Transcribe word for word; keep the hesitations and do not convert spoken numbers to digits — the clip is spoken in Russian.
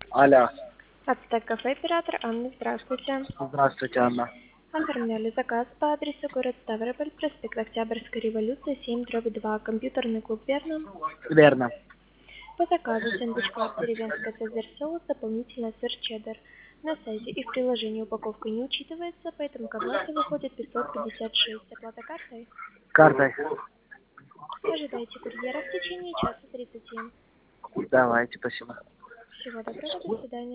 Алло. Ацтек кафе, оператор Анна, здравствуйте. Здравствуйте, Анна. Оформляли заказ по адресу город Ставрополь, проспект Октябрьской революции, семь, дробь два, компьютерный клуб, верно? Верно. По заказу сэндвич клаб деревенская цезарь соус, дополнительно сыр чеддер. На сайте и в приложении упаковка не учитывается, поэтому к оплате выходит пятьсот пятьдесят шесть. Оплата картой. Картой. Ожидайте курьера в течение часа тридцати. Давайте, спасибо. Всего доброго, до свидания.